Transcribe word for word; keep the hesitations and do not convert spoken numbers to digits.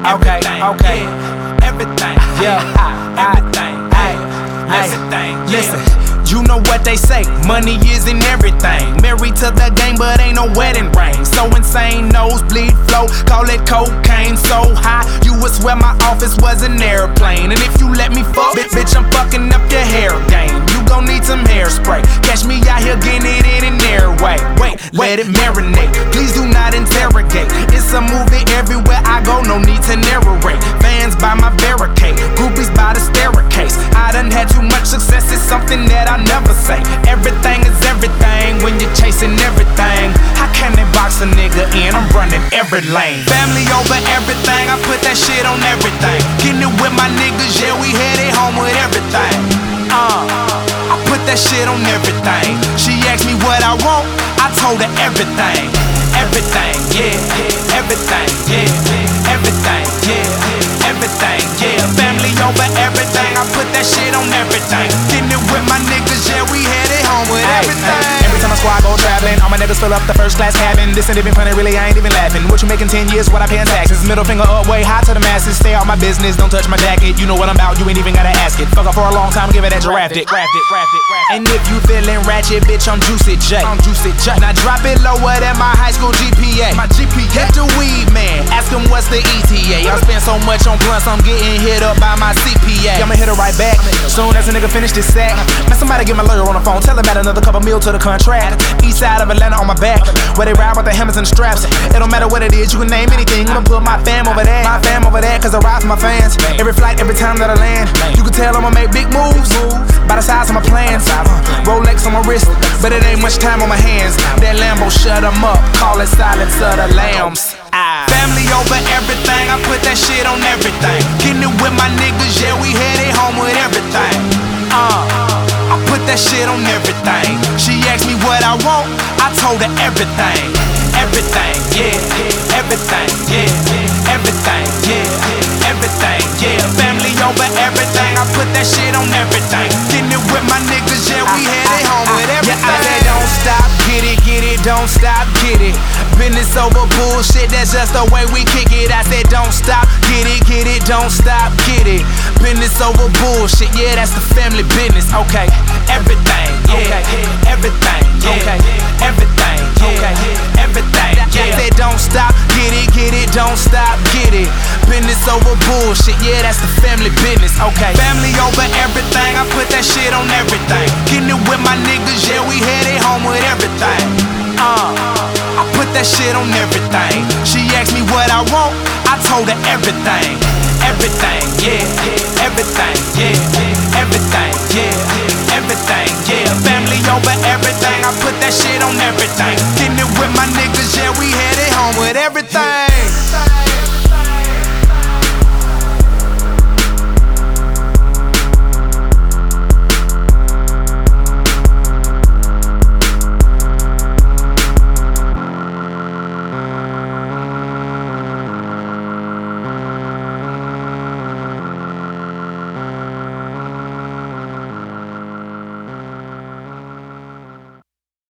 Okay, okay. Everything. Yeah. Everything. Hey, Everything. listen. You know what they say, money isn't everything. Married to the game, but ain't no wedding ring. So insane, nosebleed flow, call it cocaine. So high, you would swear my office was an airplane. And if you let me fuck, bitch, bitch I'm fucking up your hair game. You gon' need some hairspray. Catch me out here getting it in an airway. Wait, let it marinate. Please do not interrogate. It's a movie everywhere I go, no need to narrate. Fans by my barricade, groupies by the staircase. I done had too much success, it's something that I never say. Everything is everything when you're chasing everything. How can they box a nigga in? I'm running every lane. Family over everything, I put that shit on everything. Getting it with my niggas, yeah, we headed home with everything. Uh, I put that shit on everything. She asked me what I want, I told her everything. Everything, yeah, everything, yeah, everything, yeah, everything, yeah. Family over everything, I put that shit on everything. Getting it with my niggas, yeah, we headed home with Ay, everything. ay. Every time I squad go traveling, all my niggas fill up the first class cabin. This ain't even funny, really, I ain't even laughing. What you making ten years, what I paying taxes? Middle finger up, way high to the masses. Stay out my business, don't touch my jacket. You know what I'm about, you ain't even gotta ask it. Fuck up for a long time, give it that giraffe it, craft it, craft it, craft it. And if you feeling ratchet, bitch, I'm Juicy J. I'm Juicy J. Now drop it lower than my high school G P A. My G P A. Hit the weed man, ask him what's the E T A. I spend so much on blunts, I'm getting hit up by my C P A. I'ma hit her right back. Soon as a nigga finish this sack, man, somebody get my lawyer on the phone. Tell him about another couple mil to the contract. East side of Atlanta on my back, where they ride with the hammers and the straps. It don't matter what it is, you can name anything. I'ma put my fam over that, my fam over that, cause I ride for my fans. Every flight, every time that I land, you can tell I'ma make big moves by the size of my plans. Rolex on my wrist, but it ain't much time on my hands. That Lambo shut 'em up, call it Silence of the Lambs. Family over everything, I put that shit on everything. Getting it with my niggas, yeah, we headed home with everything. Uh, I put that shit on everything. She asked me what I want, I told her everything. Everything, yeah, everything, yeah, everything, yeah, everything, yeah. Family over everything, I put that shit on everything. Getting it with my niggas, yeah, we headed home with everything. Yeah, I said don't stop, get it, get it, don't stop, get it. Business over bullshit, that's just the way we kick it. I said don't stop, get it, get it, don't stop, get it. Business over bullshit, yeah, that's the family business. Okay, everything, yeah, everything, yeah, everything, yeah, everything, yeah. I said don't stop, get it, get it, don't stop, get it. Business over bullshit, yeah, that's the family business. Okay, family over everything, I put that shit on everything. Getting it with my niggas, yeah, we headed home with everything. Uh, I put that shit on everything. She asked me what I want, I told her everything. Everything, yeah, everything, yeah, everything, yeah, everything, yeah. Family over everything, I put that shit on everything.